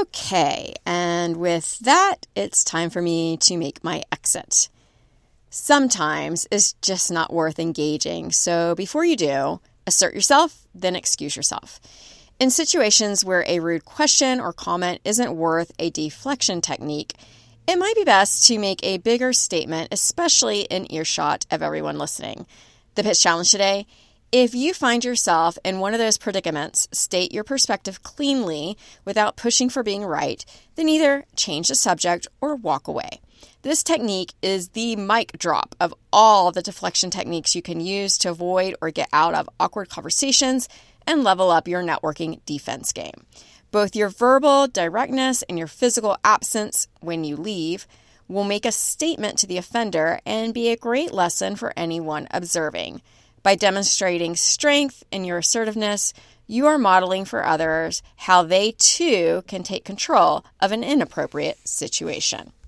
Okay, and with that, it's time for me to make my exit. Sometimes it's just not worth engaging, so before you do, assert yourself, then excuse yourself. In situations where a rude question or comment isn't worth a deflection technique, it might be best to make a bigger statement, especially in earshot of everyone listening. The pitch challenge today: if you find yourself in one of those predicaments, state your perspective cleanly without pushing for being right, then either change the subject or walk away. This technique is the mic drop of all the deflection techniques you can use to avoid or get out of awkward conversations and level up your networking defense game. Both your verbal directness and your physical absence when you leave will make a statement to the offender and be a great lesson for anyone observing. By demonstrating strength in your assertiveness, you are modeling for others how they too can take control of an inappropriate situation.